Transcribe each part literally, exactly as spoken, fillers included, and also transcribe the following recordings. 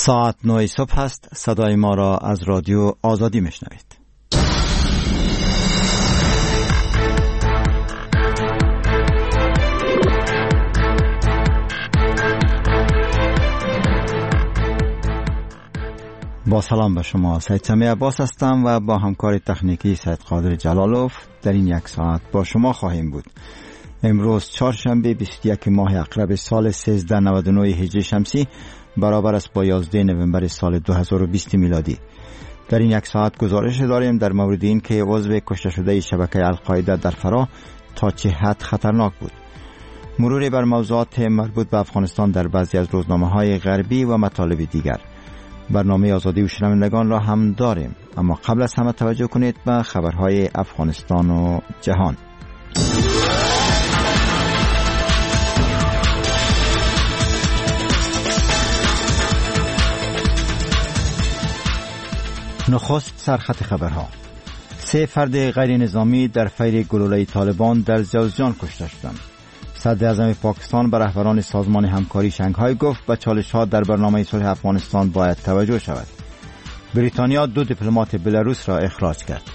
ساعت نه صبح است. صدای ما را از رادیو آزادی میشنوید. با سلام به شما، سید سمیع عباس هستم و با همکار تکنیکی سید قادر جلالوف در این یک ساعت با شما خواهیم بود. امروز چهارشنبه بیست و یک ماه عقرب سال سیزده نود و نه هجری شمسی برابر است با یازده نوامبر سال دو هزار و بیست میلادی. در این یک ساعت گزارش داریم در مورد این که عضو کشته شده شبکه القاعده در فرا تا چه حد خطرناک بود. مروری بر موضوعات مربوط به افغانستان در بعضی از روزنامه‌های غربی و مطالب دیگر. برنامه آزادی و شنوندگان را هم داریم، اما قبل از همه توجه کنید به خبرهای افغانستان و جهان. نخست سرخط خبرها. سه فرد غیر نظامی در فیر گلوله طالبان در جوزجان کشته شدند. صدر اعظم پاکستان به رهبران سازمان همکاری شنگهای گفت به چالش‌ها در برنامه صلح افغانستان باید توجه شود. بریتانیا دو دیپلمات بلاروس را اخراج کرد.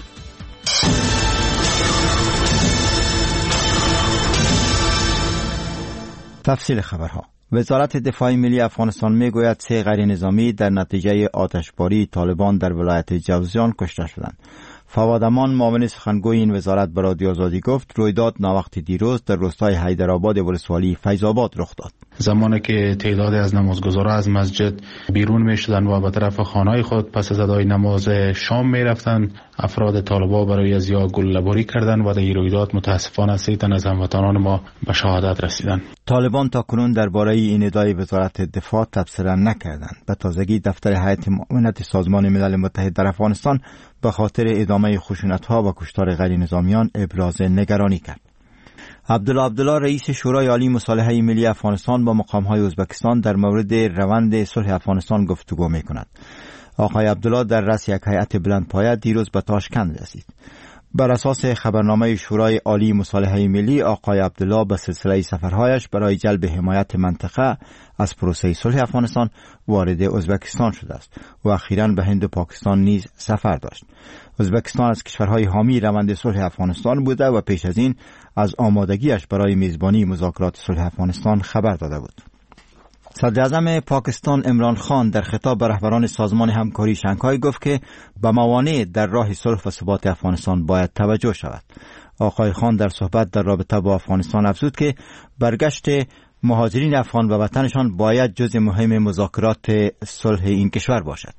تفصیل خبرها. وزارت دفاع ملی افغانستان میگوید سه غیر نظامی در نتیجه آتشباری طالبان در ولایت جوزجان کشته شدند. فواد امان معاون سخنگوی این وزارت به رادیو آزادی گفت رویداد ناوقت دیروز در روستای حیدرآباد ولسوالی فیض آباد رخ داد. زمانی که تعدادی از نمازگزاران از مسجد بیرون می شدند و به طرف خانه‌های خود پس از ادای نماز شام می رفتند، افراد طالبان برای از یا گله‌باری کردند و در این رویداد متاسفانه سه تن از هموطنان ما به شهادت رسیدند. طالبان تاکنون درباره این ادعای وزارت دفاع تبصره نکردند. به تازگی دفتر هیئت معاونت سازمان ملل متحد در افغانستان به خاطر ادامه خشونت‌ها و کشتار غیر نظامیان ابراز نگرانی کرد. عبدالله عبدالله رئیس شورای عالی مصالحه ملی افغانستان با مقام‌های ازبکستان در مورد روند صلح افغانستان گفتگو می‌کند. آقای عبدالله در رأس یک هیئت بلندپایه دیروز به تاشکند رسید. بر اساس خبرنامه شورای عالی مصالحه ملی، آقای عبدالله به سلسله سفرهایش برای جلب حمایت منطقه از پروسه صلح افغانستان وارد ازبکستان شده است و اخیراً به هند و پاکستان نیز سفر داشت. ازبکستان از کشورهای حامی روند صلح افغانستان بوده و پیش از این از آمادگیش برای میزبانی مذاکرات صلح افغانستان خبر داده بود. صدر اعظم پاکستان عمران خان در خطاب به رهبران سازمان همکاری شنگهای گفت که به موانع در راه صلح و ثبات افغانستان باید توجه شود. آقای خان در صحبت در رابطه با افغانستان افزود که برگشت مهاجرین افغان به وطنشان باید جزء مهم مذاکرات صلح این کشور باشد.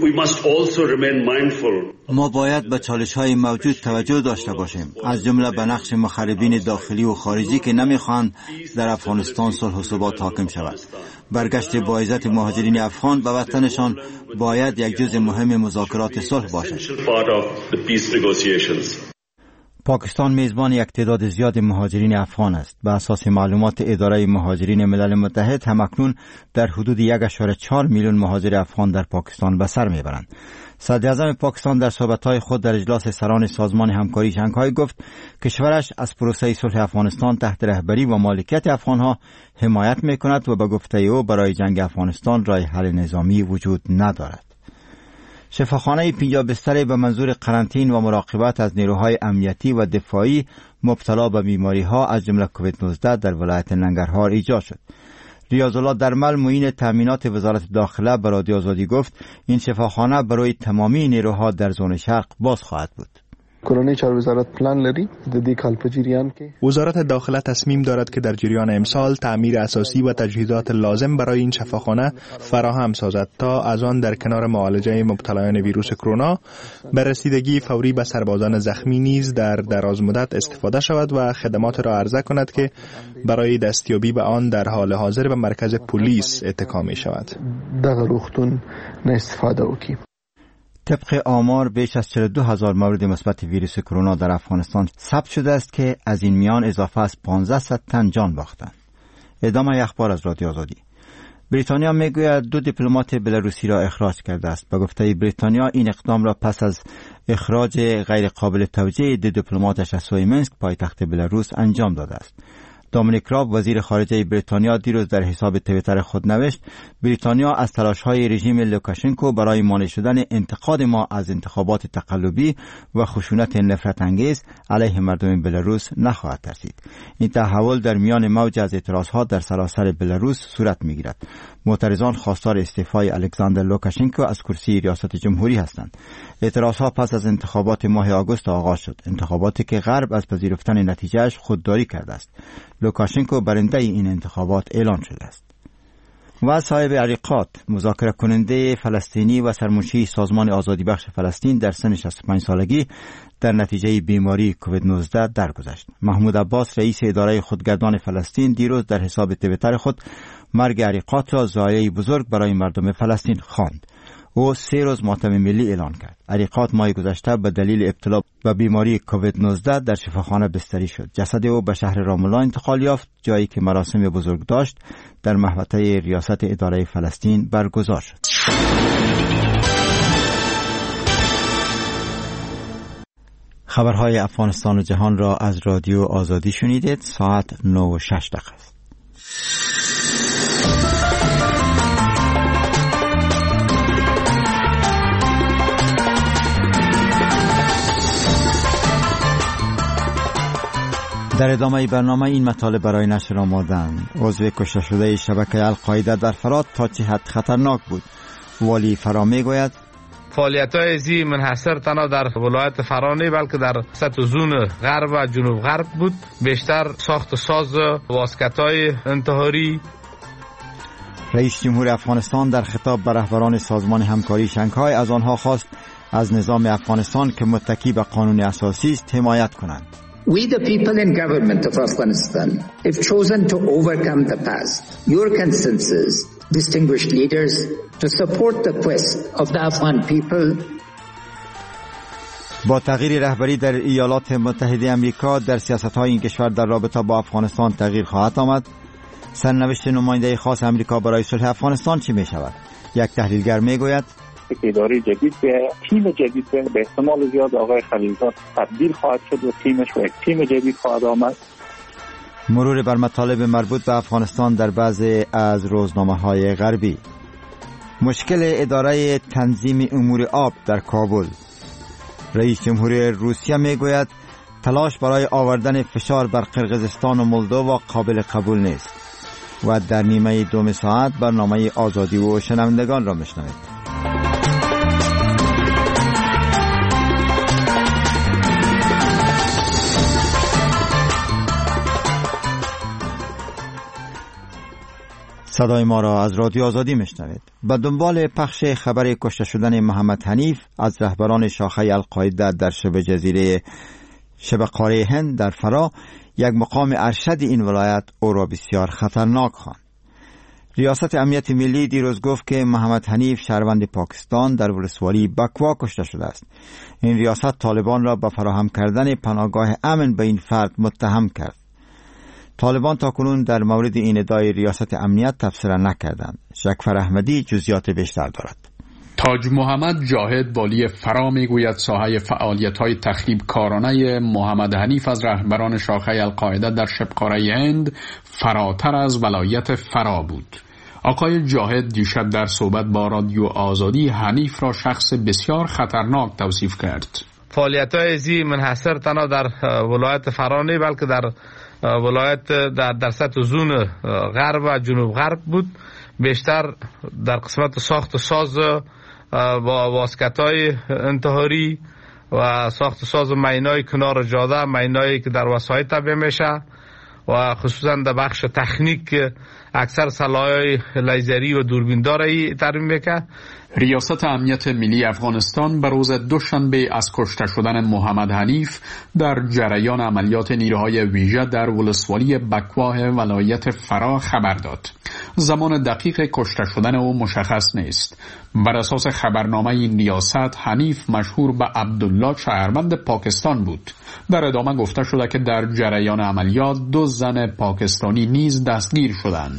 ما باید به چالش‌های موجود توجه داشته باشیم، از جمله به نقش مخربین داخلی و خارجی که نمی‌خواهند در افغانستان صلح و ثبات حاکم شود. برگشت با عزت مهاجرین افغان به وطنشان باید یک جزء مهم مذاکرات صلح باشد. پاکستان میزبان یک تعداد زیاد مهاجرین افغان است. به اساس معلومات اداره مهاجرین ملل متحد همکنون در حدود یک ممیز چهار میلیون مهاجر افغان در پاکستان به سر میبرند. صدر اعظم پاکستان در صحبت‌های خود در اجلاس سران سازمان همکاری شنگهای گفت کشورش از پروسه صلح افغانستان تحت رهبری و مالکیت افغانها حمایت میکند و به گفته او برای جنگ افغانستان راه حل نظامی وجود ندارد. شفاخانه پنجاه بستر به منظور قرنطین و مراقبت از نیروهای امنیتی و دفاعی مبتلا به بیماری‌ها از جمله کووید نوزده در ولایت ننگرهار ایجاد شد. ریاض الله درمل معین تامینات وزارت داخله به رادیو آزادی گفت این شفاخانه برای تمامی نیروها در زون شرق باز خواهد بود. کورنۍ چارو وزارت پلان لري د دې کال په جریان کې وزارت داخله تصمیم دارد که در جریان امسال تعمیر اساسی و تجهیزات لازم برای این شفاخانه فراهم سازد تا از آن در کنار معالجه مبتلایان ویروس کرونا به رسیدگی فوری به سربازان زخمی نیز در دراز مدت استفاده شود و خدمات را عرضه کند که برای دستیابی به آن در حال حاضر به مرکز پلیس اتکا می شود. دغه روغتون نه استفاده وکړي. طبق آمار بیش از چهل و دو هزار مورد مثبت ویروس کرونا در افغانستان ثبت شده است که از این میان اضافه از پانصد تن جان باختند. ادامه اخبار از رادیو آزادی. بریتانیا میگوید دو دیپلمات بلاروسی را اخراج کرده است. به گفته بریتانیا این اقدام را پس از اخراج غیر قابل توجیه دو دیپلماتش از سوی منسک پایتخت بلاروس انجام داده است. دومینیک راب وزیر خارجه بریتانیا دیروز در حساب توییتر خود نوشت بریتانیا از تلاش‌های رژیم لوکاشنکو برای مانع شدن انتقاد ما از انتخابات تقلبی و خشونت نفرت انگیز علیه مردم بلاروس نخواهد ترسید. این تحول در میان موج از اعتراضات در سراسر بلاروس صورت می‌گیرد. معترضان خواستار استعفای الکساندر لوکاشنکو از کرسی ریاست جمهوری هستند. اعتراضها پس از انتخابات ماه آگوست آغاز شد، انتخاباتی که غرب از پذیرفتن نتیجهش خودداری کرده است. لوکاشنکو برنده این انتخابات اعلان شده است. و صاحب عریقات مذاکره کننده فلسطینی و سرمنشی سازمان آزادی بخش فلسطین در سن شصت و پنج سالگی در نتیجه بیماری کووید نوزده درگذشت. محمود عباس رئیس اداره خودگردان فلسطین دیروز در حساب توییتر خود مرگ عریقات را ضایعه‌ای بزرگ برای مردم فلسطین خواند. او سه روز ماتم ملی اعلان کرد. عریقات ماه گذشته به دلیل ابتلا به بیماری کووید نوزده در شفاخانه بستری شد. جسد او به شهر رام الله انتقال یافت، جایی که مراسم بزرگ داشت در محوطه ریاست اداره فلسطین برگزار شد. خبرهای افغانستان و جهان را از رادیو آزادی شنیدید. ساعت نه و شش دقیقه است. در ادامه برنامه این مطالب برای نشر آمادند. عضو کشته شده شبکه القاعده در فرات تا چه حد خطرناک بود. والی فرا میگوید فعالیت‌های ازی منحصر تنها در ولایت فرا نه بلکه در سطح زون غرب و جنوب غرب بود. بیشتر ساخت ساز واسکت‌های انتحاری. رئیس جمهور افغانستان در خطاب به رهبران سازمان همکاری شانگهای از آنها خواست از نظام افغانستان که متکی به قانون اساسی است حمایت کنند. We the people in government of Afghanistan have chosen to overcome the past. Your consensus, distinguished leaders, to support the quest of the Afghan people. با تغییر رهبری در ایالات متحده آمریکا در سیاست‌های این کشور در رابطه با افغانستان تغییر خواهد آمد. سرنوشت نماینده خاص آمریکا برای صلح افغانستان چی می‌شود؟ یک تحلیلگر میگوید اداره جدید به تیم جدید به احتمال زیاد آقای خلیلزاد تبدیل خواهد شد و تیمش و یک تیم جدید خواهد آمد. مرور بر مطالب مربوط به افغانستان در بعضی از روزنامه‌های غربی. مشکل اداره تنظیم امور آب در کابل. رئیس جمهوری روسیه میگوید تلاش برای آوردن فشار بر قرقیزستان و مولدووا قابل قبول نیست. و در نیمه دوم ساعت برنامه آزادی و شنوندگان را میشنوید. صدای ما را از رادیو آزادی میشنوید. به دنبال پخش خبر کشته شدن محمد حنیف از رهبران شاخه القاعده در شبه جزیره شبه قاره هند در فرا، یک مقام ارشد این ولایت او را بسیار خطرناک خواند. ریاست امنیت ملی دیروز گفت که محمد حنیف شهروند پاکستان در ولسوالی بکوا کشته شده است. این ریاست طالبان را به فراهم کردن پناهگاه امن به این فرد متهم کرد. طالبان تاکنون در مورد این ادعای ریاست امنیت تفسیر نکردند. شکفر احمدی جزئیات بیشتر دارد. تاج محمد جاهد والی فرا میگوید ساحه فعالیت‌های تخریب کارانه محمد حنیف از رهبران شاخه القاعده در شبه قاره هند فراتر از ولایت فرا بود. آقای جاهد دیشب در صحبت با رادیو آزادی حنیف را شخص بسیار خطرناک توصیف کرد. فعالیت‌های ازی منحصر تنها در ولایت فرا نه بلکه در ولایت در در سطح زون غرب و جنوب غرب بود. بیشتر در قسمت ساخت ساز با واسکت‌های انتحاری و ساخت ساز مینای کنار جاده، مینایی که در وسایط تابع میشه و خصوصا در بخش تکنیک اکثر سلاح‌های لیزری و دوربینداری ترمیم میکنه. ریاست امنیت ملی افغانستان به روز دوشنبه از کشته شدن محمد حنیف در جریان عملیات نیروهای ویژه در ولسوالی بکواه ولایت فرا خبر داد. زمان دقیق کشته شدن او مشخص نیست. بر اساس خبرنامه این ریاست حنیف مشهور به عبدالله شهروند پاکستان بود. در ادامه گفته شده که در جریان عملیات دو زن پاکستانی نیز دستگیر شدند.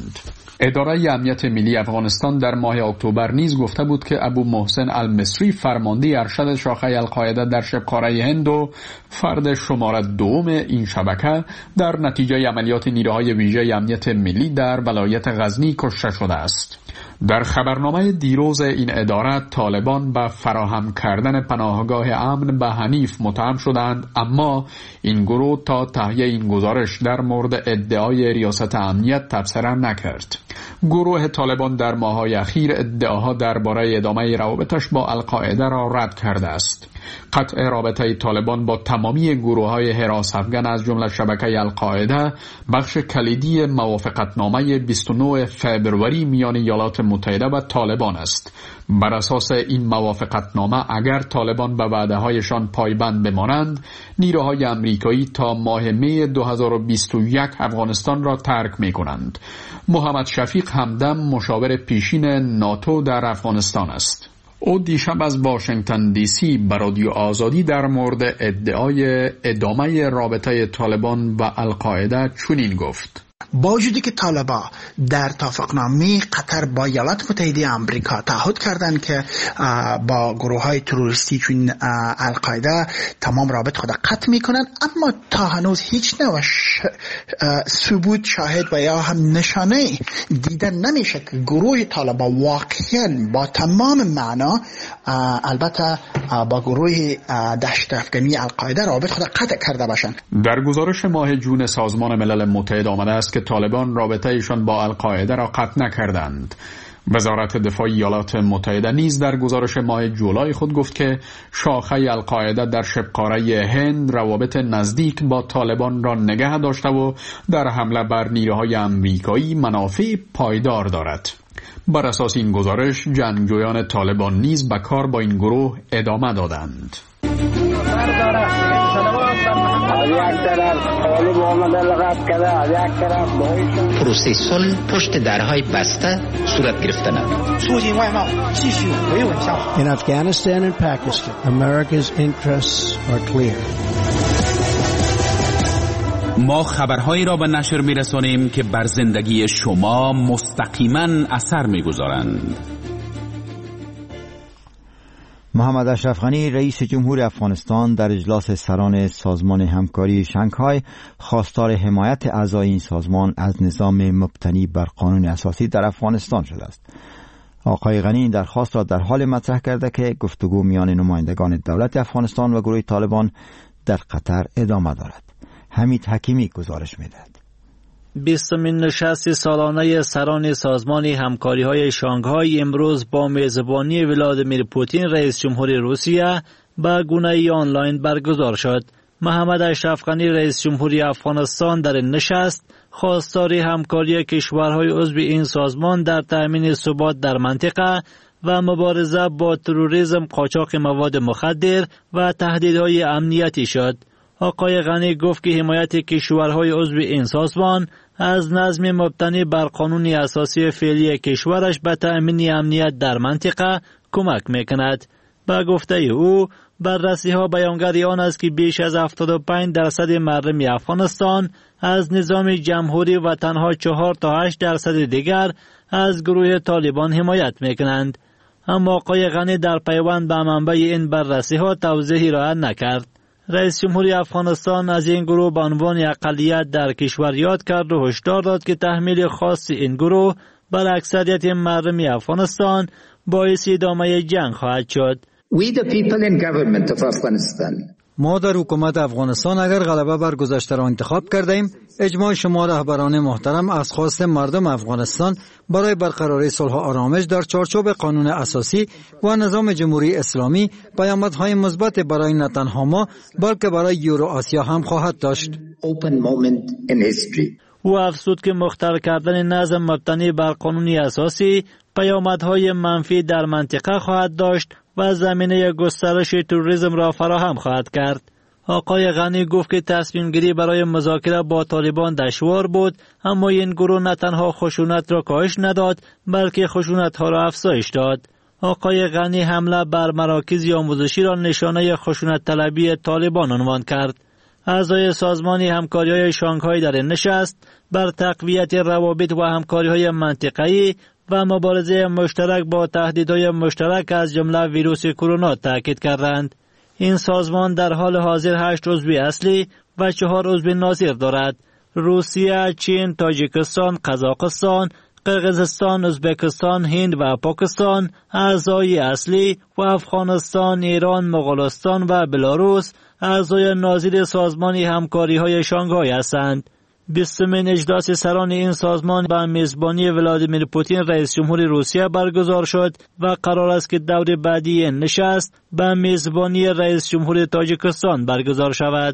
دادند. اداره امنیت ملی افغانستان در ماه اکتبر نیز گفته بود که ابو محسن المصری فرمانده ارشد شاخه القاعده در شبه قاره هند و فرد شماره دوم این شبکه در نتیجه عملیات نیروهای ویژه امنیت ملی در ولایت غزنی کشته شده است. در خبرنامه دیروز این اداره طالبان به فراهم کردن پناهگاه امن به حنیف متهم شدند، اما این گروه تا تهیه این گزارش در مورد ادعای ریاست امنیت تبصره نکرد. گروه طالبان در ماه‌های اخیر ادعاها درباره ادامه روابطش با القاعده را رد کرده است. قطع رابطه طالبان با تمامی گروه‌های حراس افغان از جمله شبکه القاعده بخش کلیدی موافقتنامه بیست و نه فوریه میان ایالات متحده و طالبان است. بر اساس این موافقتنامه اگر طالبان به وعده‌هایشان پایبند بمانند، نیروهای آمریکایی تا ماه می دو هزار و بیست و یک افغانستان را ترک می‌کنند. محمد شفیق همدم مشاور پیشین ناتو در افغانستان است. او دیشب از واشنگتن دی سی به رادیو آزادی در مورد ادعای ادامه رابطه طالبان و القاعده چنین گفت: با وجودی که طالبان در توافقنامه قطر با ایالات متحده آمریکا تعهد کردند که با گروه های تروریستی چون القاعده تمام رابط خود قطع میکنند، اما تا هنوز هیچ نوع ثبوت شاهد و یا هم نشانه دیده نمیشه که گروه طالبان واقعا با تمام معنا البته با گروه دهشت افغانی القاعده رابط خود قطع کرده باشند. در گزارش ماه جون سازمان ملل متحد آمده است که طالبان رابطه ایشان با القاعده را قطع نکردند. وزارت دفاع ایالات متحده نیز در گزارش ماه جولای خود گفت که شاخه القاعده در شبه قاره هند روابط نزدیک با طالبان را نگه داشته و در حمله بر نیروهای آمریکایی منافع پایدار دارد. بر اساس این گزارش جنگجویان طالبان نیز به کار با این گروه ادامه دادند. پروسه صلح پشت درهای بسته صورت گرفتن. In Afghanistan and Pakistan, America's interests are clear. ما خبرهایی را به نشر می‌رسانیم که بر زندگی شما مستقیما اثر می‌گذارند. محمد اشرف غنی رئیس جمهور افغانستان در اجلاس سران سازمان همکاری شانگهای خواستار حمایت اعضای این سازمان از نظام مبتنی بر قانون اساسی در افغانستان شده است. آقای غنی این درخواست را در حال مطرح کرده که گفتگو میان نمایندگان دولت افغانستان و گروه طالبان در قطر ادامه دارد. حمید حکیمی گزارش می‌دهد. بیستمین نشست سالانه سران سازمان همکاری‌های شانگهای امروز با میزبانی ولادیمیر پوتین رئیس جمهور روسیه به گونه آنلاین برگزار شد. محمد اشرف غنی رئیس جمهوری افغانستان در نشست خواستار همکاری کشورهای عضو این سازمان در تأمین ثبات در منطقه و مبارزه با تروریسم، قاچاق مواد مخدر و تهدیدهای امنیتی شد. آقای غنی گفت که حمایت کشورهای عضو این سازمان از نظم مبتنی بر قانون اساسی فعلی کشورش به تأمین امنیت در منطقه کمک میکند. با گفته او بررسی ها بیانگر آن است که بیش از هفتاد و پنج درصد مردم افغانستان از نظام جمهوری و تنها چهار تا هشت درصد دیگر از گروه طالبان حمایت میکنند. اما آقای غنی در پیوند به منبع این بررسی ها توضیحی ارائه نکرد. رئیس جمهوری افغانستان از این گروه به عنوان اقلیت در کشور یاد کرد و هشدار داد که تحمیل خاص این گروه بر اکثریت مردم افغانستان باعث ادامه جنگ خواهد شد. We the people in government of Afghanistan. ما در حکومت افغانستان اگر غلبه بر گذشته را انتخاب کردیم، اجماع شما رهبران محترم از خواست مردم افغانستان برای برقراری صلح و آرامش در چارچوب قانون اساسی و نظام جمهوری اسلامی پیامدهای مثبت برای نه تنها ما بلکه برای یورو آسیا هم خواهد داشت. او افزود که مختل کردن نظم مبتنی بر قانون اساسی پیامدهای منفی در منطقه خواهد داشت و زمینه گسترش تروریسم را فراهم خواهد کرد. آقای غنی گفت که تصمیم گیری برای مذاکره با طالبان دشوار بود، اما این گروه نه تنها خشونت را کاهش نداد بلکه خشونت ها را افزایش داد. آقای غنی حمله بر مراکز آموزشی را نشانه خشونت طلبی طالبان عنوان کرد. اعضای سازمان همکاری‌های شانگهای در این نشست بر تقویت روابط و همکاری‌های منطقه‌ای و مبارزه مشترک با تهدیدهای مشترک از جمله ویروس کرونا تاکید کردند. این سازمان در حال حاضر هشت عضو اصلی و چهار عضو ناظر دارد: روسیه، چین، تاجیکستان، قزاقستان، قرقیزستان، ازبکستان، هند و پاکستان اعضای اصلی و افغانستان، ایران، مغولستان و بلاروس اعضای ناظر سازمان همکاری‌های شانگهای هستند. بیستمین اجلاس سران این سازمان به میزبانی ولادیمیر پوتین رئیس جمهور روسیه برگزار شد و قرار است که دور بعدی این نشست به میزبانی رئیس جمهور تاجیکستان برگزار شود.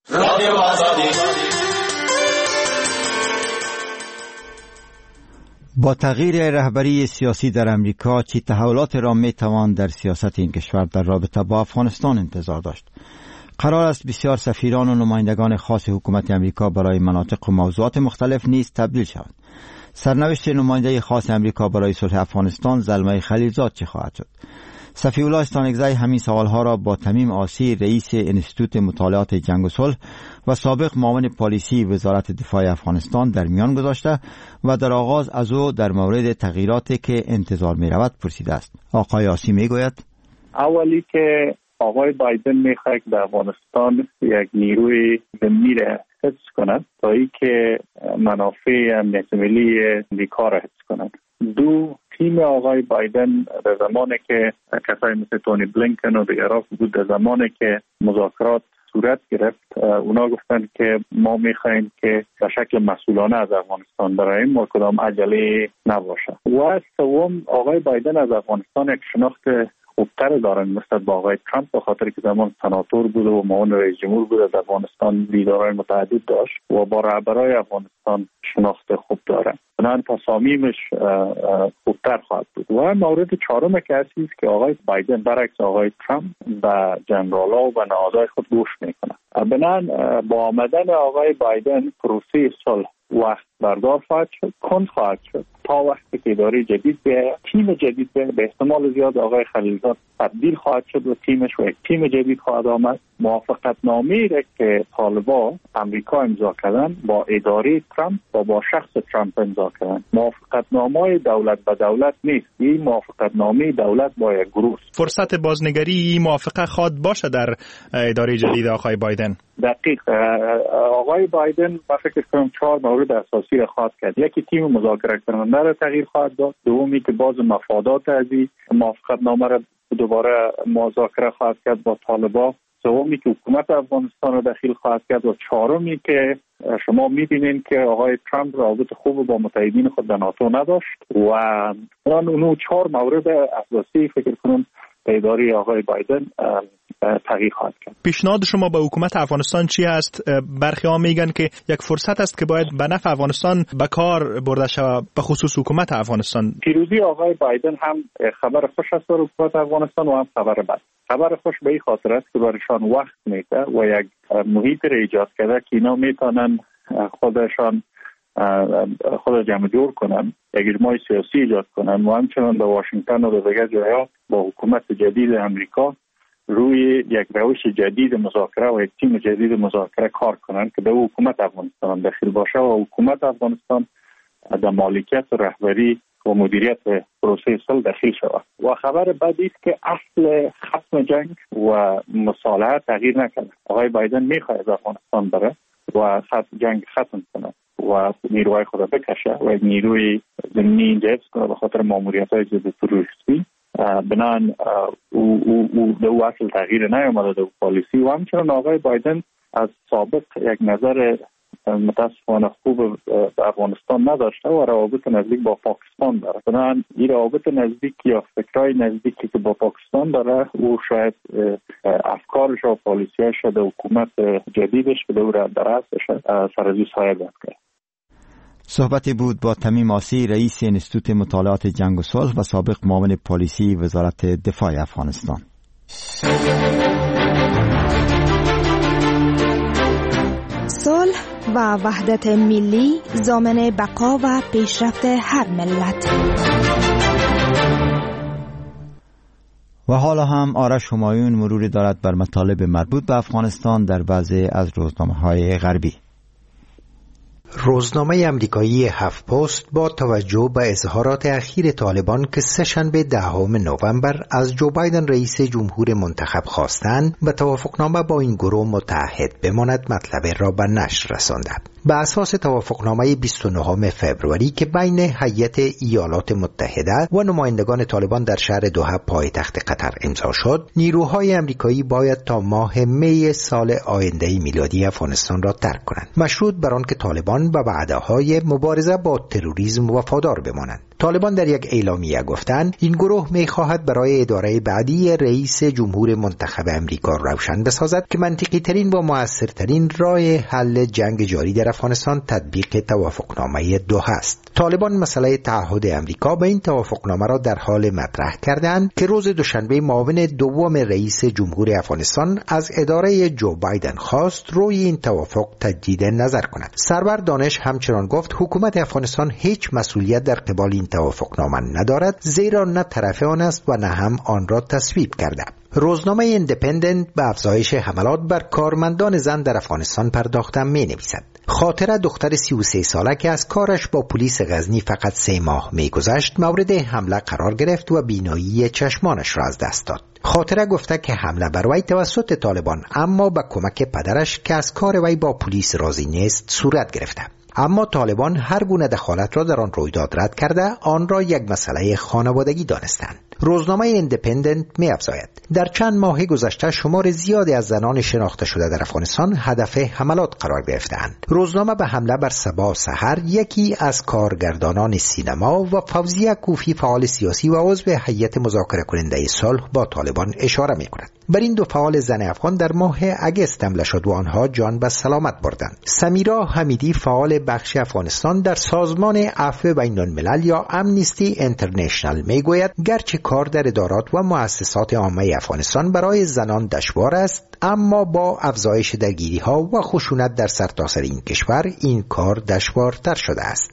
با تغییر رهبری سیاسی در امریکا، چه تحولاتی را می توان در سیاست این کشور در رابطه با افغانستان انتظار داشت؟ قرار است بسیار سفیران و نمایندگان خاص حکومت امریکا برای مناطق و موضوعات مختلف نیز تبدیل شوند. سرنوشت نماینده خاص امریکا برای صلح افغانستان زلمه خلیلزاد چه خواهد شد؟ صفی الله استانکزی همین سوالها را با تمیم آسی، رئیس انستیتوت مطالعات جنگ و صلح و سابق معاون پالیسی وزارت دفاع افغانستان در میان گذاشته و در آغاز از او در مورد تغییراتی که انتظار می رود پرسیده است. آقای آسی می گوید: اولی که آقای بایدن میخواد در افغانستان یک نیروی زمینی را حفظ کند تا ای که منافع امنیت ملی امریکا را حفظ کند. دو، تیم آقای بایدن در زمانی که کسایی مثل تونی بلینکن و دیگران بود، در زمانی که مذاکرات صورت گرفت، اونا گفتن که ما میخوایم که به شکل مسئولانه از افغانستان براییم و کدام عجله نباشه. و سوم، آقای بایدن از افغانستان یک شناخت خوبتر دارن نسبت با آقای ترامپ، به خاطر که زمان سناتور بود و معاون رئیس جمهور بود، از افغانستان دیدارهای متعدد داشت و با رهبرای افغانستان شناخت خوب داره. بنابراین تصامیمش خوبتر خواهد بود. و مورد چهارم که هستی است که آقای بایدن برعکس آقای ترامپ به جنرال‌ها و به نهادهای خود گوش میکنه. بنابراین با آمدن آقای بایدن پروسه صلح وقت بردار خواهد شد، کند خواهد شد تا وقتی که اداره جدید به تیم جدید به, به احتمال زیاد آقای خلیلزاد تبدیل خواهد شد و تیمش و یک تیم جدید خواهد آمد. موافقت نامه‌ای را که طالبان امریکا امضا کردن با اداره ترامپ و با شخص ترامپ امضا کردن، موافقت نامه دولت به دولت نیست، این موافقت نامه دولت با یک گروه. فرصت بازنگری موافقه خواد باشه در اداره جدید آقای بایدن؟ دقیق. آقای بایدن با فکر کنم چهار مورد اساسی را خواهد کرد. یکی تیم مذاکره کننده را تغییر خواهد داد، دومی که باز مفادات از این موافقت نامه را دوباره مذاکره خواهد کرد با طالبان، سومی که حکومت افغانستان را دخیل خواهد کرد و چهارمی که شما می‌بینید که آقای ترامپ رابطه خوب با متحدین خود در ناتو نداشت و اون اون چهار مورد اساسی فکر کنم به اداره آقای بایدن تغییر خواهد کرد. پیشنهاد شما به حکومت افغانستان چی است؟ برخی ها میگن که یک فرصت است که باید به نفع افغانستان به کار برده شود، به خصوص حکومت افغانستان. پیروزی آقای بایدن هم خبر خوش است برای حکومت افغانستان و هم خبر بد. خبر خوش به این خاطر است که برایشان وقت میده و یک محیط را ایجاد کرده که اینا میتونن خودشان خود جمع جور کنن، یک اجماع سیاسی ایجاد کنن و همچنان در واشنگتن و در دیگر جاها با حکومت جدید امریکا روی یک روش جدید مذاکره و یک تیم جدید مذاکره کار کنن که به حکومت افغانستان داخل باشه و حکومت افغانستان در مالکیت و رهبری و مدیریت پروسه صلح داخل شود. و خبر بعدی است که اصل ختم جنگ و مصالحه تغییر نکنه. آقای بایدن میخواد از افغانستان بره و ختم جنگ ختم کنه و نیروهای خود بکشه و یک نیروی زمینی اینجا حفظ کنه به خاطر ماموریت‌های ضد تروریستی. بنان او او او دو اصل تغییر نیامده در پالیسی و همچنان آقای بایدن از سابق یک نظر متاسفانه خوب به افغانستان نداشته و روابط نزدیک با پاکستان داره. بنان این روابط نزدیک یا فکرای نزدیکی که با پاکستان داره او شاید افکارش و پالیسیش در حکومت جدیدش به دور درستش سرازی سایه داد کرد. صحبتی بود با تمیم آسی، رئیس انستیتوت مطالعات جنگ و صلح و سابق معاون پالیسی وزارت دفاع افغانستان. صلح و وحدت ملی ضامن بقا و پیشرفت هر ملت. و حالا هم آرش همایون مروری دارد بر مطالب مربوط به افغانستان در بعضی از روزنامه‌های غربی. روزنامه امریکایی هفت پست با توجه به اظهارات اخیر طالبان که سه‌شنبه دهم نوامبر از جو بایدن رئیس جمهور منتخب خواستند به توافقنامه با این گروه متحد بماند مطلب را به نشر رساندند. به اساس توافقنامه بیست و نهم فوریه که بین هیئت ایالات متحده و نمایندگان طالبان در شهر دوحه پایتخت قطر امضا شد، نیروهای امریکایی باید تا ماه می سال آینده میلادی افغانستان را ترک کنند، مشروط بر آن که طالبان به وعده‌های مبارزه با تروریسم وفادار بمانند. طالبان در یک اعلامیه گفتند این گروه می‌خواهد برای اداره بعدی رئیس جمهور منتخب امریکا روشن بسازد که منطقی ترین و مؤثرترین راه حل جنگ جاری در افغانستان تطبیق توافقنامه دوحه است. طالبان مسئله تعهد امریکا به این توافقنامه را در حال مطرح کردند که روز دوشنبه معاون دوم رئیس جمهور افغانستان از اداره جو بایدن خواست روی این توافق تجدید نظر کند. سرور دانش همچنان گفت حکومت افغانستان هیچ مسئولیت در قبال این توافقنامه ندارد، زیرا نه طرف آن است و نه هم آن را تصویب کرده. روزنامه ایندیپندنت به افزایش حملات بر کارمندان زن در افغانستان پرداخته می نویسد. خاطره دختر سی و سه ساله که از کارش با پلیس غزنی فقط سه ماه می گذشت مورد حمله قرار گرفت و بینایی چشمانش را از دست داد. خاطره گفته که حمله بر وی توسط طالبان اما با کمک پدرش که از کار وی با پلیس راضی نیست صورت گرفته. اما طالبان هر گونه دخالت را در آن رویداد رد کرده آن را یک مسئله خانوادگی دانستند. روزنامه ایندیپندنت می‌افزاید در چند ماه گذشته شمار زیادی از زنان شناخته شده در افغانستان هدف حملات قرار گرفتند. روزنامه به حمله بر صبا سحر، یکی از کارگردانان سینما، و فوزیه کوفی فعال سیاسی و عضو هیئت مذاکره کننده صلح با طالبان اشاره می‌کند. بر این دو فعال زن افغان در ماه اگست حمله شد و آنها جان به سلامت بردند. سمیرا حمیدی فعال بخش افغانستان در سازمان عفو بین الملل یا امنیستی انترنشنال میگوید گرچه کار در ادارات و مؤسسات عامه افغانستان برای زنان دشوار است، اما با افزایش درگیری‌ها و خشونت در سرتاسر این کشور این کار دشوارتر شده است.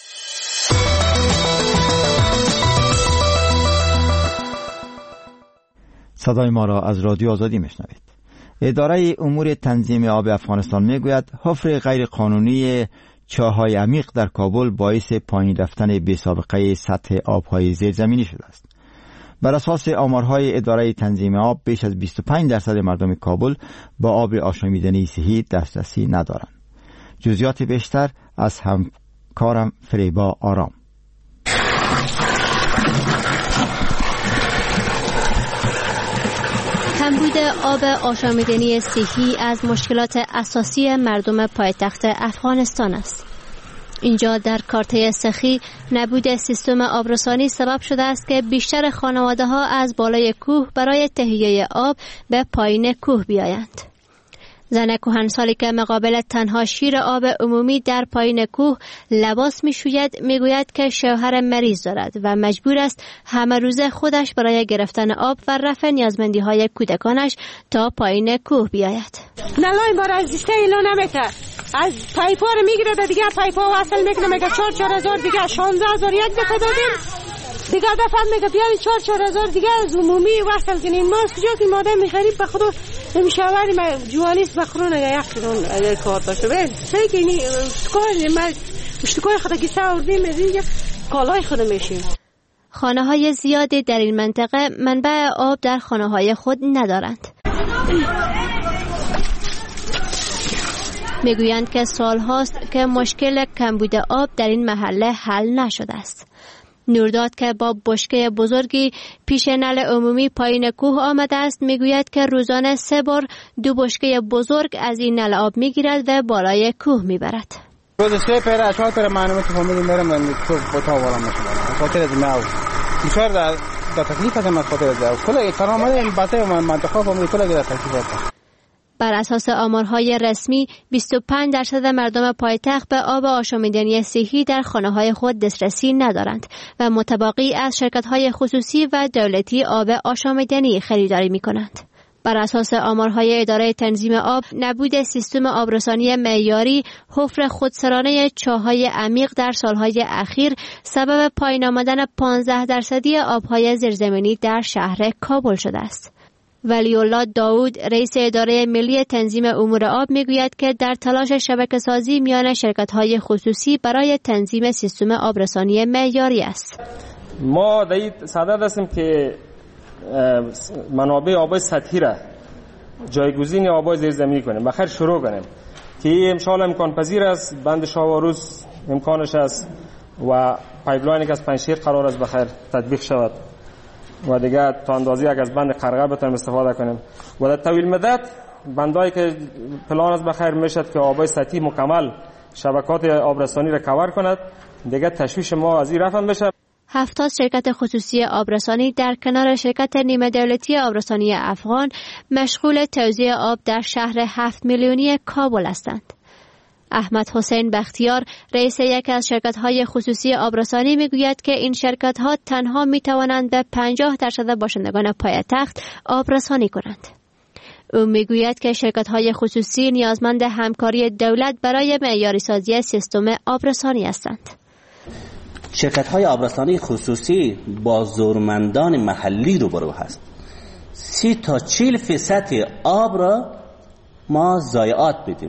صدای ما را از رادیو آزادی میشنوید. اداره امور تنظیم آب افغانستان میگوید حفر غیر قانونی چاهای عمیق در کابل باعث پایین رفتن بی‌سابقه سطح آبهای زیرزمینی شده است. بر اساس آمارهای اداره تنظیم آب بیش از بیست و پنج درصد مردم کابل با آب آشامیدنی صحی دسترسی ندارند. جزئیات بیشتر از همکارم فریبا آرام. کمبود آب آشامیدنی صحی از مشکلات اساسی مردم پایتخت افغانستان است. اینجا در کارته سخی نبود سیستم آبرسانی سبب شده است که بیشتر خانواده ها از بالای کوه برای تهیه آب به پایین کوه بیایند. زن کهنسالی که مقابل تنها شیر آب عمومی در پایین کوه لباس می شوید می گوید که شوهر مریض دارد و مجبور است همه روز خودش برای گرفتن آب و رفع نیازمندی های کودکانش تا پایین کوه بیاید. نلای بار از دیسته ایلو نمیته، از پایپا رو میگیره دیگه پایپا وصل میکنه، میگه چهار چهار هزار دیگه شانزده هزار یک دفعه دادیم دیگه دفعه میگه بیاری چهار چهار هزار دیگه از عمومی وصل کنین. ما کجا که مادر میخرید به خدا نمیشوری ما جوانیست بخرونه یا یک کارون کار داشته به سه که اینی کار ما اشتکای خدا که ساوردیم دیگه کالای خود میشیم. خانه های زیادی در این منطقه منبع آب در خانه های خود ندارند. میگویند که سال هاست که مشکل کمبود آب در این محله حل نشده است. نورداد که با بشکه بزرگی پیش نل عمومی پایین کوه آمده است میگوید که روزانه سه بار دو بشکه بزرگ از این نل آب میگیرد و بالای کوه میبرد. روز سه پر اشوار پر معلومات فامیلی میرم من تو بوتا والا میشم خاطر از ما بسیار در تکلیف از ما خاطر از کل کارامل این باته من منطقه فامیلی کلا در تکلیف است. بر اساس آمارهای رسمی بیست و پنج درصد مردم پایتخت به آب آشامیدنی صحی در خانه‌های خود دسترسی ندارند و متباقی از شرکت‌های خصوصی و دولتی آب آشامیدنی خریداری می‌کنند. بر اساس آمارهای اداره تنظیم آب، نبود سیستم آبرسانی معیاری، حفر خودسرانه چاه‌های عمیق در سالهای اخیر سبب پایین آمدن پانزده درصدی آبهای زیرزمینی در شهر کابل شده است. ولی الله داود، رئیس اداره ملی تنظیم امور آب، میگوید که در تلاش شبکه‌سازی میان شرکت‌های خصوصی برای تنظیم سیستم آبرسانی معیاری است. ما در این صدد هستیم که منابع آبای سطحی را جایگزین آبای زیرزمینی کنیم، بخیر شروع کنیم که این امشال امکان پذیر است. بند شاواروز امکانش است و پایپلاینی که از پنجشیر قرار است بخیر تطبیق شود و دیگه تا اندازی یک از بند قرغه بتونیم استفاده کنیم و در طویل مدت بندایی که پلان است بخیر میشد که آبای سطحی مکمل شبکات آبرسانی را کاور کند. دیگه تشویش ما از این رفع بشه. هفتاد شرکت خصوصی آبرسانی در کنار شرکت نیمه دولتی آبرسانی افغان مشغول توزیع آب در شهر هفت میلیونی کابل هستند. احمد حسین بختیار، رئیس یکی از شرکت‌های خصوصی آبرسانی، میگوید که این شرکت‌ها تنها می‌توانند به پنجاه درصد باشندگان پایتخت آبرسانی کنند. او میگوید که شرکت‌های خصوصی نیازمند همکاری دولت برای معیاری سازی سیستم آبرسانی هستند. شرکت‌های آبرسانی خصوصی با زورمندان محلی روبرو هست. سی تا چهل فیصد آب را ما ضایعات بدیم.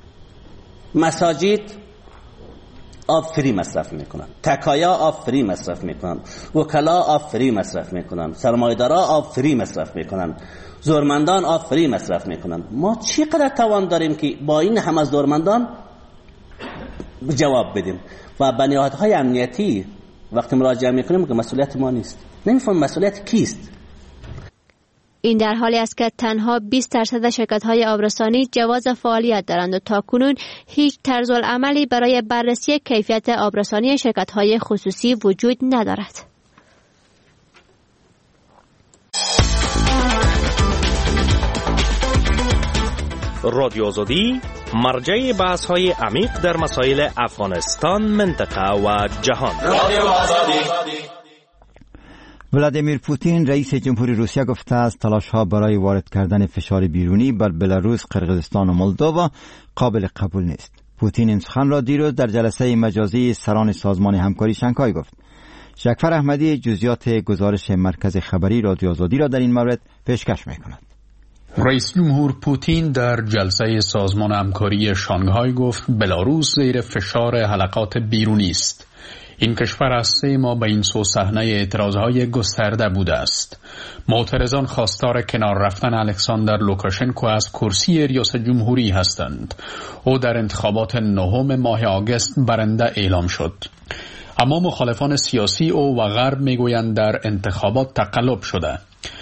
مساجد آب فری مصرف میکنن، تکایا آب فری مصرف میکنن، وکلا آب فری مصرف میکنن، سرمایه‌دارا آب فری مصرف میکنن، زورمندان آب فری مصرف میکنن. ما چقدر توان داریم که با این همه زورمندان جواب بدیم؟ و به نهادهای امنیتی وقتی مراجعه میکنیم که مسئولیت ما نیست. نمیفهم مسئولیت کیست؟ این در حالی است که تنها بیست درصد شرکت‌های آبرسانی جواز فعالیت دارند و تاکنون هیچ طرزالعملی برای بررسی کیفیت آبرسانی شرکت‌های خصوصی وجود ندارد. رادیو آزادی مرجع بحث‌های عمیق در مسائل افغانستان، منطقه و جهان. رادیو آزادی. ولادیمیر پوتین رئیس جمهوری روسیه گفته است تلاش‌ها برای وارد کردن فشار بیرونی بر بلاروس، قرقیزستان و مولدووا قابل قبول نیست. پوتین این سخن را دیروز در جلسه مجازی سران سازمان همکاری شانگهای گفت. شکفر احمدی جزئیات گزارش مرکز خبری رادیو آزادی را در این مورد پیشکش می‌کند. رئیس جمهور پوتین در جلسه سازمان همکاری شانگهای گفت بلاروس زیر فشار حلقات بیرونی است. این کشور از سه ماه به این سو صحنه اعتراضهای گسترده بوده است. معترضان خواستار کنار رفتن الکساندر لوکاشنکو از کرسی ریاست جمهوری هستند. او در انتخابات نهم ماه آگوست برنده اعلام شد. اما مخالفان سیاسی او و غرب میگویند در انتخابات تقلب شده.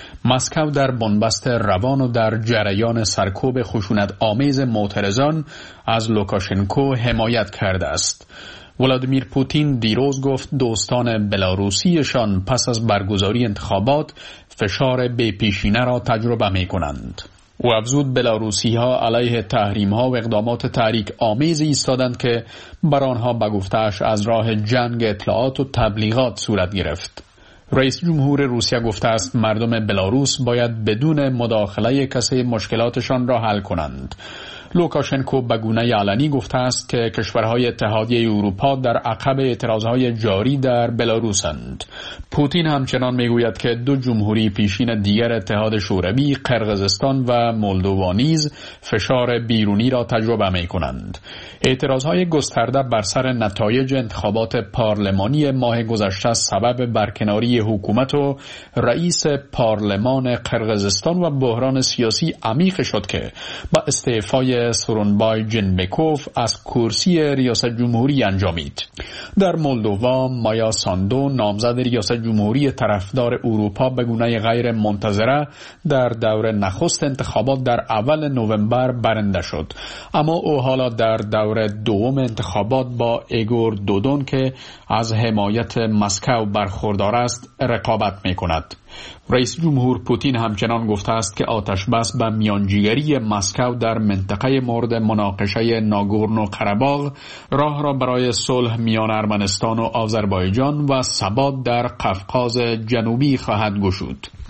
مسکو در بنبست روان و در جریان سرکوب خشونت آمیز معترضان از لوکاشنکو حمایت کرده است. ولادیمیر پوتین دیروز گفت دوستان بلاروسیشان پس از برگزاری انتخابات فشار بی پیشینه را تجربه می کنند. او افزود بلاروسی ها علیه تحریم ها و اقدامات تحریک آمیزی ایستادند که بر آنها به گفته‌اش از راه جنگ اطلاعات و تبلیغات صورت گرفت. رئیس جمهور روسیه گفته است مردم بلاروس باید بدون مداخله کسی مشکلاتشان را حل کنند. لوکاشنکو به گونه علنی گفته است که کشورهای اتحادیه اروپا در عقب اعتراضهای جاری در بلاروسند. پوتین همچنان میگوید که دو جمهوری پیشین دیگر اتحاد شوروی، قرقیزستان و مولدووا نیز فشار بیرونی را تجربه میکنند. اعتراضهای گسترده بر سر نتایج انتخابات پارلمانی ماه گذشته سبب برکناری حکومت و رئیس پارلمان قرقیزستان و بحران سیاسی عمیق شد که با استعفای سورونبای جنبکوف از کرسی ریاست جمهوری انجامید. در مولدووا مایا ساندو نامزد ریاست جمهوری طرفدار اروپا به گونه غیر منتظره در دور نخست انتخابات در اول نوامبر برنده شد، اما او حالا در دور دوم انتخابات با ایگور دودون که از حمایت مسکو برخوردار است رقابت می کند. رئیس جمهور پوتین همچنان گفته است که آتش بس به میانجیگری مسکو در منطقه مورد مناقشه ناگورنو قره‌باغ راه را برای صلح میان ارمنستان و آذربایجان و ثبات در قفقاز جنوبی خواهد گشود.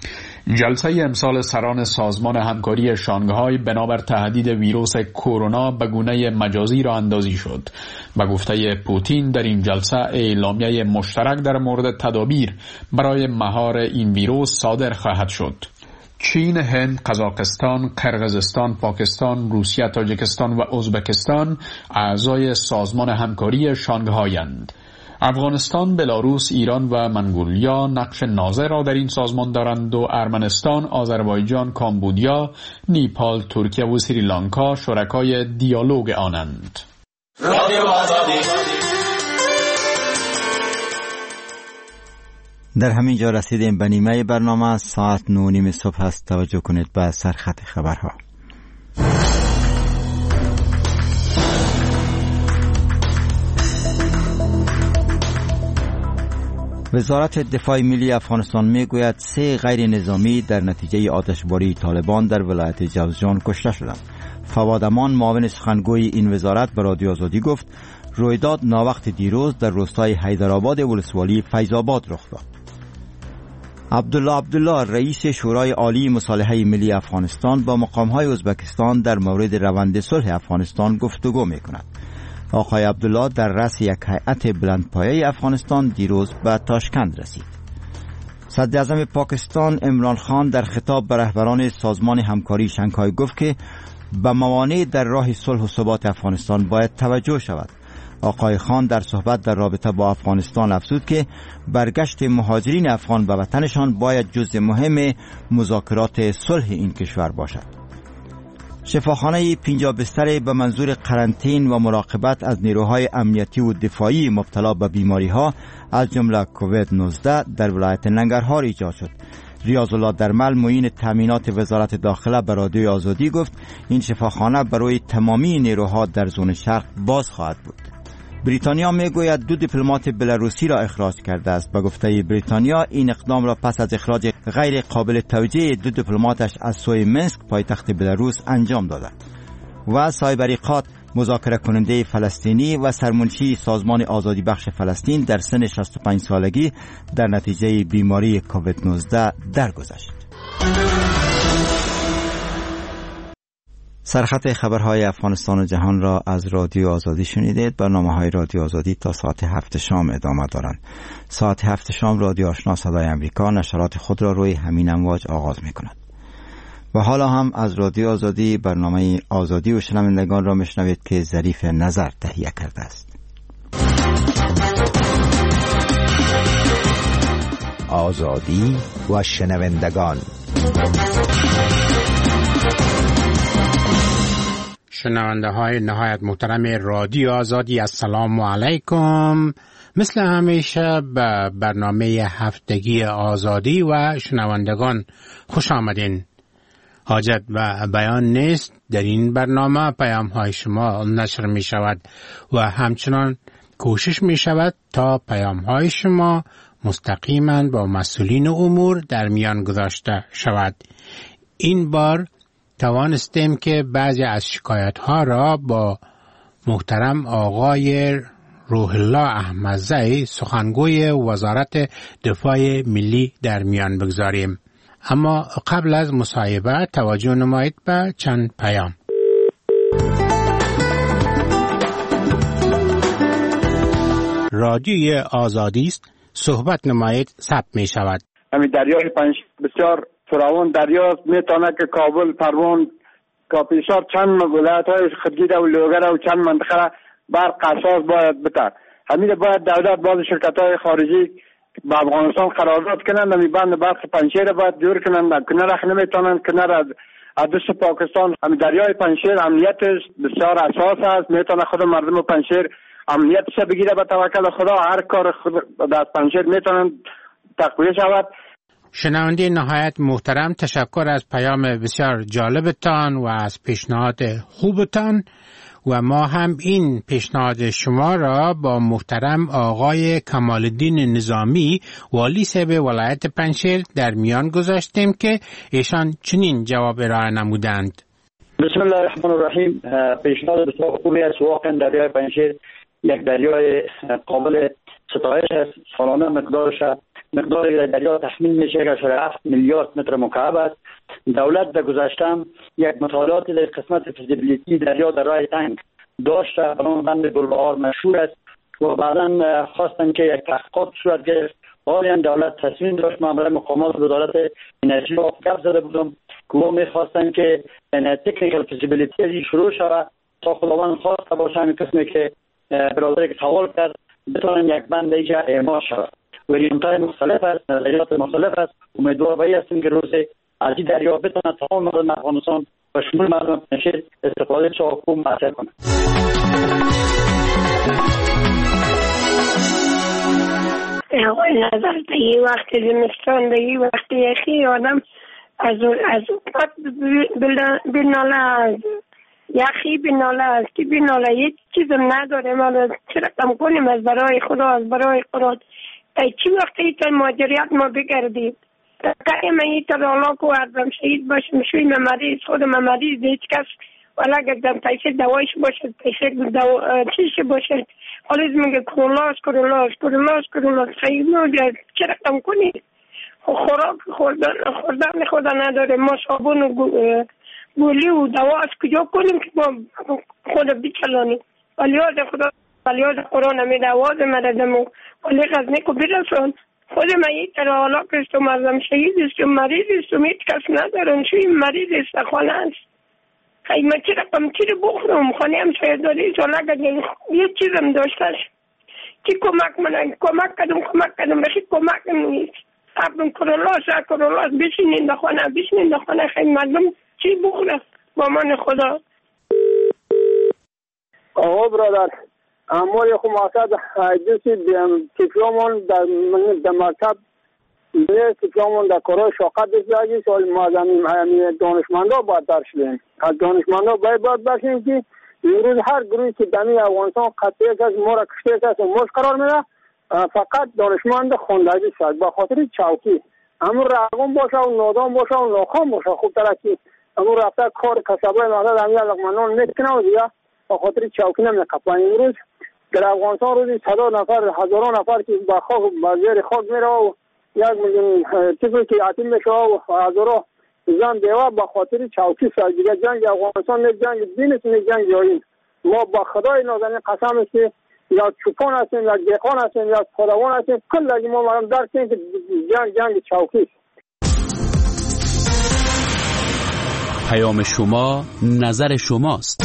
جلسه امسال سران سازمان همکاری شانگهای بنابر تهدید ویروس کرونا به گونه مجازی را اندازی شد. به گفته پوتین در این جلسه اعلامیه مشترک در مورد تدابیر برای مهار این ویروس صادر خواهد شد. چین، هند، قزاقستان، قرقیزستان، پاکستان، روسیه، تاجیکستان و ازبکستان اعضای سازمان همکاری شانگهای‌اند. افغانستان، بلاروس، ایران و منگولیا نقش ناظر را در این سازمان دارند و ارمنستان، آذربایجان، کامبودیا، نیپال، ترکیه و سریلانکا شرکای دیالوگ آنند. رادیو آزادی. در همین جا رسیدیم به نیمه برنامه. ساعت نه نیم صبح است. توجه کنید به سرخط خبرها. وزارت دفاع ملی افغانستان میگوید سه غیر نظامی در نتیجه آتشباری طالبان در ولایت جوزجان کشته شدند. فواد امان، معاون سخنگوی این وزارت، به رادیو آزادی گفت رویداد ناوقت دیروز در روستای حیدرآباد ولسوالی فیض آباد رخ داد. عبدالله عبدالله، رئیس شورای عالی مصالحه ملی افغانستان، با مقام‌های ازبکستان در مورد روند صلح افغانستان گفتگو می‌کند. آقای عبدالله در رأس یک هیئت بلندپایه افغانستان دیروز به تاشکند رسید. صدر اعظم پاکستان عمران خان در خطاب به رهبران سازمان همکاری شانگهای گفت که به موانع در راه صلح و ثبات افغانستان باید توجه شود. آقای خان در صحبت در رابطه با افغانستان افزود که برگشت مهاجرین افغان به وطنشان باید جزء مهم مذاکرات صلح این کشور باشد. شفاخانه پنجاه بستر به منظور قرنطین و مراقبت از نیروهای امنیتی و دفاعی مبتلا به بیماری‌ها از جمله کووید نوزده در ولایت ننگرهار ایجاد شد. ریاض الله درمل، معین تامینات وزارت داخله، به رادیو آزادی گفت این شفاخانه برای تمامی نیروها در زون شرق باز خواهد بود. بریتانیا میگوید دو دیپلمات بلاروسی را اخراج کرده است. به گفته بریتانیا این اقدام را پس از اخراج غیر قابل توجیه دو دیپلماتش از سوی منسک پایتخت بلاروس انجام داده. و سایبریقات، مذاکره کننده فلسطینی و سرمنشی سازمان آزادی بخش فلسطین، در سن شصت و پنج سالگی در نتیجه بیماری کووید نوزده درگذشت. سرخط خبرهای افغانستان و جهان را از رادیو آزادی شنیدید. برنامه‌های رادیو آزادی تا ساعت هفت شام ادامه دارند. ساعت هفت شام رادیو آشنا صدای امریکا نشرات خود را روی همین امواج آغاز می‌کند. و حالا هم از رادیو آزادی برنامه آزادی و شنوندگان را میشنوید که ظریف نظر تهیه کرده است. آزادی و شنوندگان. شنونده های نهایت محترم رادیو آزادی، السلام علیکم. مثل همیشه به برنامه هفتگی آزادی و شنوندگان خوش آمدین. حاجت و بیان نیست، در این برنامه پیام های شما نشر می شود و همچنان کوشش می شود تا پیام های شما مستقیما با مسئولین امور در میان گذاشته شود. این بار توانستیم که بعضی از شکایت ها را با محترم آقای روح الله احمدزی، سخنگوی وزارت دفاع ملی، در میان بگذاریم. اما قبل از مصاحبه توجه نمایید به چند پیام. رادیوی آزادی است، صحبت نمایید، ثبت می شود. همین دریای پنج بسیار فراوان دریاست، میتونه که کابل، پروان، کاپیسار چند ولایت های خودگیره و لوگر و چند منطقه برق اساس باید بده. همین باید دولت باز شرکت های خارجی با افغانستان قرارداد کنند، همین بند برق پنجشیر باید جور کنند. کنار اخ نمیتونند، کنار از دست پاکستان. همین دریای پنجشیر امنیتش بسیار اساس است، میتونه خود مردم پنجشیر امنیتش بگیره. به توکل خدا هر کار خود در پنجشیر میتونند تقویه شود. شنونده نهایت محترم، تشکر از پیام بسیار جالبتان و از پیشنهاد خوبتان و ما هم این پیشنهاد شما را با محترم آقای کمال الدین نظامی، والی صاحب ولایت پنجشیر، در میان گذاشتیم که ایشان چنین جواب ارائه نمودند. بسم الله الرحمن الرحیم. پیشنهاد بسیار خوبی است. واقعا دریای پنجشیر یک دریای قابل ستایش است. سالانه مقدارش مقدار دریا تخمین میشه که شاید هفت میلیارد متر مکعب است. دولت در گذشته یک مطالعاتی در قسمت فیزیبیلیتی دریا در راه تنگ داشته، برای بند گلبهار مشهور است و بعدا خواستن که یک تحقیقات صورت گرفت. حالا دولت تصمیم داشت، من برای مقامات وزارت انرژی و گپ زده بودم که او میخواستن که تکنیکال فیزیبیلیتی از این شروع شود تا خداوند خواسته باشه همین قسمی که برادری که سوال کرد بتونن یک بند ایجا اعمال شود. وریانت‌های مختلف است، نظریات مختلف است. امیدوار به این هستیم که روز از این دریا بتونه تمام مردم افغانستان و شمول مردم نشید استفاده چاکو مطرح کنه. آقای نظر دیگه وقتی زمستان دیگه وقتی یخی آدم از از اوقات بناله از یخی بناله از که بناله یک چیزم نداره. ما چه رقم کنیم از برای خدا از برای قرآن چی وقتی ایتا ماجریات ما بگردید که من ایتا رالا کو اردم شهید باشم شوی ممریض خودم ممریض هیچ کس ولی اگر دم پیسه دوایش باشد پیسه دو چیش باشد حالیز میگه کرولاس کرولاس کرولاس کرولاس خیلی نوجه چه رقم کنی خوراک خوردن خوردن خدا نداره. ما صابون و گولی و دوا از کجا کنیم که ما خود بچلانیم. ولی آز خدا ولی آز قرآن همی دواز مردم و ولی غزنه که برسون خود من یک تر حالا کشتم مردم شهید استم مریض استم هیچ کس ندارن شوی مریض است خانه است. خیلی من چی رقم چی رو بخورم خانه هم شاید داری سالا گذاری یه چیزم داشتش چی کمک منن کمک کدوم کمک کدوم رخی کمک نیست. اپن کرولاس کرولاس بشینین در خانه بشینین در خانه خیلی مردم چی بخورم با من خدا. آقا برادر امور خو مقصد ایدوسی تیپلومون در مکتب نه تیپلومون در کارای شاقت بسیاری سال مازمی دانشمندا باید درشدیم. از دانشمندا باید باید برشیم که امروز هر گروهی که دمی افغانستان قطعی کس ما را کشته کس و مش قرار میده فقط دانشمند خوندگی شد با خاطر چوکی امور رقم باشه و نادان باشه و ناخوان باشه. خوب ترکی امور رفته کار کسبای مقصد همی علاقمندان نکنه و دیگه با خاطر چوکی نمیقفن. امروز در افغانستان روزی صدا نفر هزاران نفر که با خاک با زیر خاک میره و یک میلیون چیزی که یتیم میشه و هزاران زن بیوه با خاطر چوکی شد. دیگه جنگ افغانستان نه جنگ دین است نه جنگ جایی. ما با خدای نازنین قسم است که یا چوپان هستیم یا دیقان هستیم یا خداوان هستیم کل ما مردم درک کنیم که جنگ جنگ چوکی است. پیام شما نظر شماست.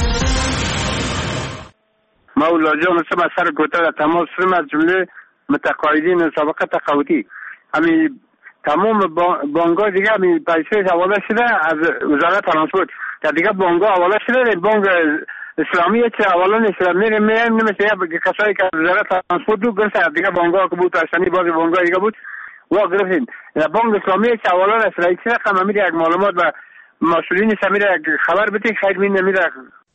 مولا جان سب سر گوته در تمام سرم از جمله متقاعدین سابقه تقاعدی همین تمام بانک‌ها دیگه همین پیسه حواله شده از وزارت ترانسپورت که دیگه بانک‌ها حواله شده. بانک اسلامی چه حواله نیست میره میره نمیشه یا کسایی که وزارت ترانسپورت دو گرفته دیگه بانک‌ها که بود اشنی بعضی بانک‌ها دیگه بود وا گرفتین. بانک اسلامی چه حواله نیست رئیس رقم میره یک معلومات و مسئولین سمیره خبر بده خیر می نمیره.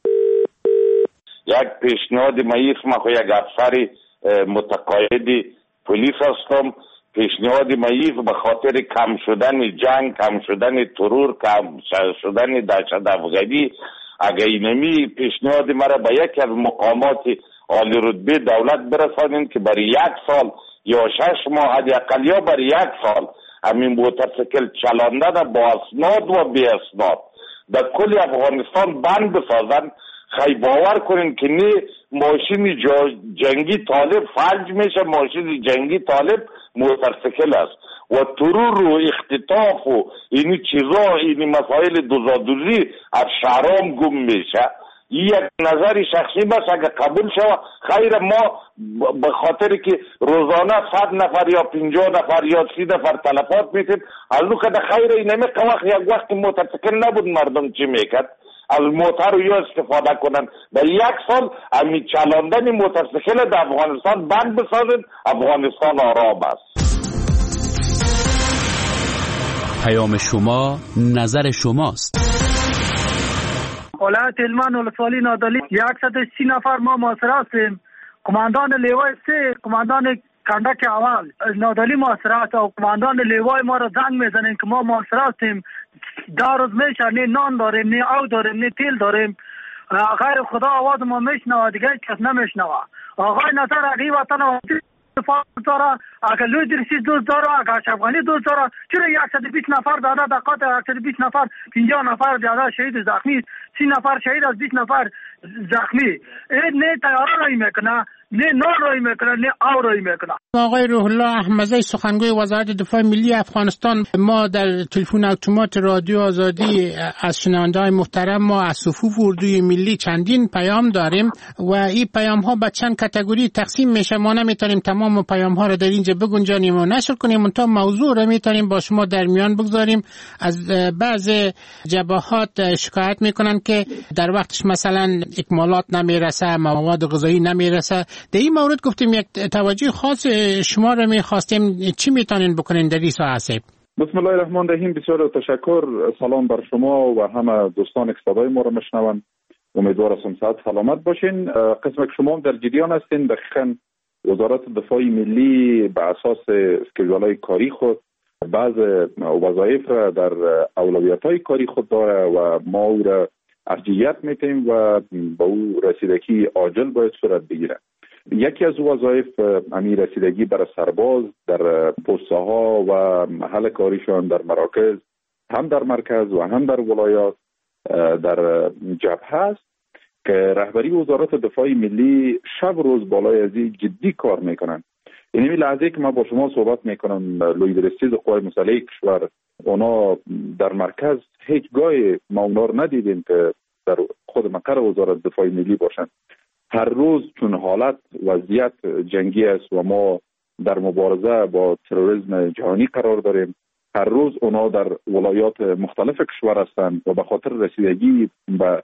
یک پیشنهاد مایف ما خو یک افسر متقاعد پلیس هستم. پیشنهاد مایف به خاطر کم شدن جنگ، کم شدن ترور، کم شدن دهشت افغانی اگه اینمی پیشنهاد مرا به یکی از مقامات عالی رتبه دولت برسانید که برای یک سال یا شش ماه حداقل یا برای یک سال همین موتورسیکل چلاندن با اسناد و بی اسناد در کل افغانستان بند بسازن. خیلی باور کنین که نه ماشین جنگی طالب فلج میشه، ماشین جنگی طالب موتورسیکل است و ترور و اختطاف و اینی چیزا اینی مسائل دوزادوزی از شهرام گم میشه. یک نظری شخصی بس اگر قبول شود خیر. ما به خاطر که روزانه صد نفر یا پنجاه نفر یا سی نفر تلفات میتیم از لو که خیر اینمی وقت یک وقت موتورسیکل نبود مردم چی میکرد از موتر رو یا استفاده کنن. در یک سال امی چلاندن موتورسیکل در افغانستان بند بسازید افغانستان آرام است. پیام شما نظر شماست. ولایت هلمند ولسوالی نادالی صد و سی نفر ما محاصره هستیم. کماندان لیوای سه کماندان کندک اول نادالی محاصره است و کماندان لیوای ما را زنگ میزنیم که ما محاصره هستیم. در روز میشه نه نان داریم نه آب داریم نه تیل داریم. غیر خدا آواز ما میشنوه دیگه کس نمیشنوه. آقای نصر علی وطن دفاع داره، اگر لوی درسی دوست داره، اگر اشرف دوست داره، چرا صد و بیست نفر داده دقات صد و بیست نفر پنجاه نفر داده شهید زخمی، سی نفر شهید از بیست نفر زخمی. این نه تیاره رای میکنه، نه نان رای میکنه، نه آب رای میکنه. آقای روح الله احمدی سخنگوی وزارت دفاع ملی افغانستان، ما در تلفن اتومات رادیو آزادی از شنونده‌های محترم ما از صفوف اردوی ملی چندین پیام داریم و این پیام ها به چند کاتگوری تقسیم میشه. ما نمیتونیم تمام پیام ها رو در اینجا بگنجانیم و نشر کنیم، تا موضوع رو میتونیم با شما در میان بگذاریم. از بعض جبهات شکایت میکنن که در وقتش مثلا اکمالات نمیرسه، مواد غذایی نمیرسه. در این مورد گفتیم یک توجه خاص شما رو میخواستیم، چی میتونین بکنین در این ساعت؟ بسم الله الرحمن الرحیم. بسیار تشکر. سلام بر شما و همه دوستان که صدای ما رو میشنون. امیدوار هستم صحت سلامت باشین. قسم که شما در جریان هستین، دقیقاً وزارت دفاع ملی به اساس اسکیجول‌های کاری خود بعض وظایف را در اولویت‌های کاری خود داره و ما او را ارجحیت میتیم و به او رسیدگی عاجل باید صورت بگیره. یکی از وظایف امی رسیدگی برای سرباز در پست‌ها و محل کاریشان در مراکز، هم در مرکز و هم در ولایات در جبهه است که رهبری وزارت دفاع ملی شب روز بالای ازی جدی کار میکنن. این لحظه که ما با شما صحبت میکنم، لوی درستی قوای مسلح کشور اونا در مرکز هیچ گاهی ما اونا رو ندیدیم که در خود مقر وزارت دفاع ملی باشن. هر روز چون حالت وضعیت جنگی است و ما در مبارزه با تروریسم جهانی قرار داریم، هر روز اونا در ولایات مختلف کشور هستند و به خاطر رسیدگی به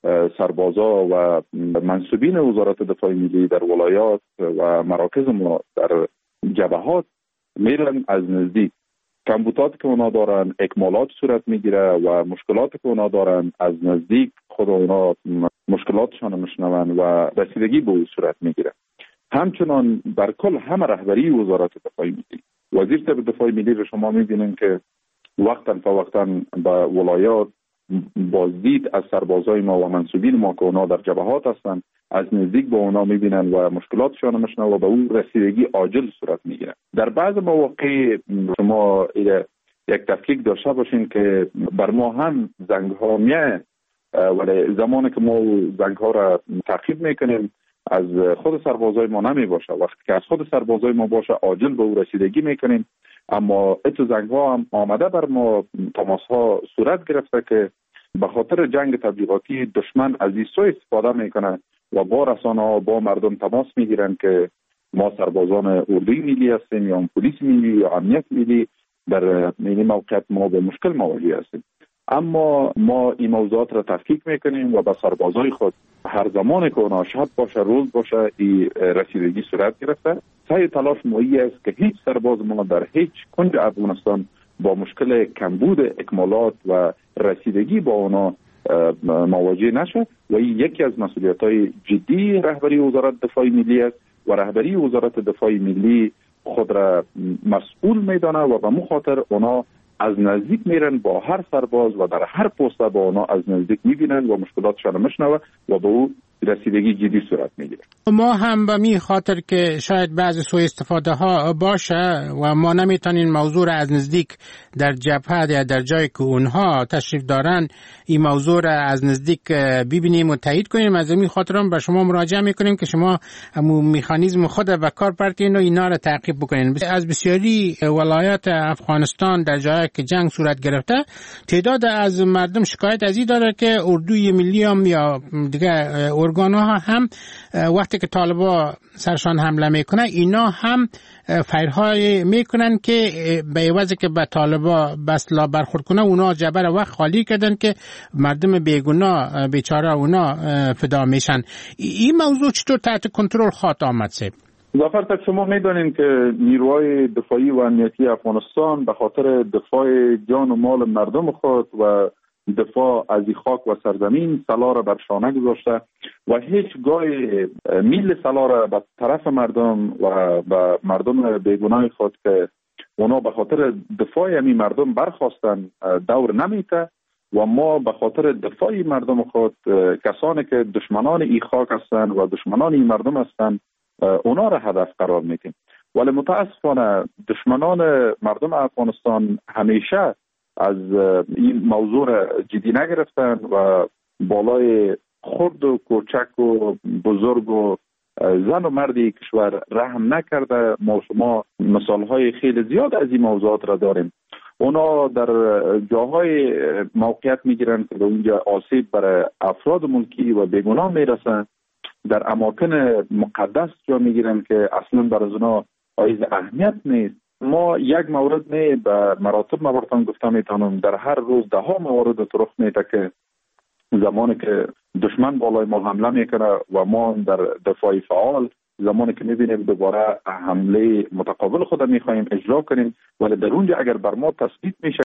سربازا و منصوبین وزارت دفاع ملی در ولایات و مراکز ما در جبهات میرن از نزدیک. کمبودات که اونا دارن اکمالات صورت میگیره و مشکلات که اونا دارن از نزدیک خود اونا مشکلاتشان میشنون و رسیدگی به او صورت میگیره. همچنان در کل همه رهبری وزارت دفاع ملی، وزیر طب دفاع ملی رو شما میبینین که وقتا فوقتا به ولایات بازدید از سربازای ما و منصوبین ما که اونا در جبهات هستن از نزدیک با اونا میبینن و مشکلاتشان میشنون و به اون رسیدگی عاجل صورت میگیره. در بعض مواقع شما یک تفکیک داشته باشین که بر ما هم زنگ ها میه، ولی زمانی که ما زنگ ها را تعقیب میکنیم از خود سربازای ما نمی باشه. وقتی که از خود سربازای ما باشه عاجل به او رسیدگی میکنیم. اما اتو زنگ ها هم آمده بر ما تماس ها صورت گرفته که به خاطر جنگ تبلیغاتی دشمن از این سو استفاده میکنه و با رسانه ها با مردم تماس میگیرن که ما سربازان اردوی ملی هستیم یا پلیس ملی یا امنیت ملی، در این موقعیت ما به مشکل مواجه هستیم. اما ما این موضوعات را تفکیک میکنیم و به سربازای خود هر زمان که اونا شب باشه روز باشه این رسیدگی صورت گرفته. سعی تلاش مایی است که هیچ سرباز ما در هیچ کنج افغانستان با مشکل کمبود اکمالات و رسیدگی با اونا مواجه نشه و این یکی از مسئولیت‌های جدی رهبری وزارت دفاع ملی است و رهبری وزارت دفاع ملی خود را مسئول میدانه و به مخاطر اونا از نزدیک میرن با هر سرباز و در هر پست با اونا از نزدیک میبینن و مشکلاتشان میشنوه و به او رسیدگی جدی صورت میگیره. ما هم به می خاطر که شاید بعضی سوء استفاده ها باشه و ما نمیتونیم موضوع را از نزدیک در جبهه یا در جایی که اونها تشریف دارن این موضوع را از نزدیک ببینیم و تایید کنیم. از این خاطر هم به شما مراجعه میکنیم که شما همون مکانیزم خود و کار برتین و اینا را تعقیب بکنین. از بسیاری ولایات افغانستان در جایی که جنگ صورت گرفته تعداد از مردم شکایت از این داره که اردوی ملی هم یا دیگه ارگان‌ها هم وقتی که طالبا سرشان حمله میکنه اینا هم فایرهای میکنن که به عوضی که به طالبا بسلا برخورد کنه اونا جبر وقت خالی کردن که مردم بیگناه بیچاره اونا فدا میشن. این موضوع چطور تحت کنترل خواهد آمد سیب؟ ظفر تک شما میدانیم که نیروهای دفاعی و امنیتی افغانستان به خاطر دفاع جان و مال مردم خود و دفاع از این خاک و سرزمین سلا را بر شانه گذاشته و هیچ گاه میل سلا را به طرف مردم و به مردم بیگناه خود که اونا به خاطر دفاع همین مردم برخواستن دور نمیته و ما به خاطر دفاع مردم خود کسانی که دشمنان این خاک هستند و دشمنان این مردم هستند اونا را هدف قرار میدیم. ولی متاسفانه دشمنان مردم افغانستان همیشه از این موضوع را جدی نگرفتن و بالای خرد و کوچک و بزرگ و زن و مردی کشور رحم نکرده. ما شما مثالهای خیلی زیاد از این موضوعات را داریم. اونا در جاهای موقعیت میگیرن که به اونجا آسیب برای افراد ملکی و بیگناه میرسن، در اماکن مقدس جا میگیرن که اصلا برای اونا حائز اهمیت نیست. ما یک مورد نه به مراتب ما براتون گفتم میتونم، در هر روز ده ها موارد رخ میده که زمانی که دشمن بالای ما حمله میکنه و ما در دفاع فعال، زمانی که میبینیم دوباره حمله متقابل خود میخوایم اجرا کنیم، ولی در اونجا اگر بر ما تثبیت میشه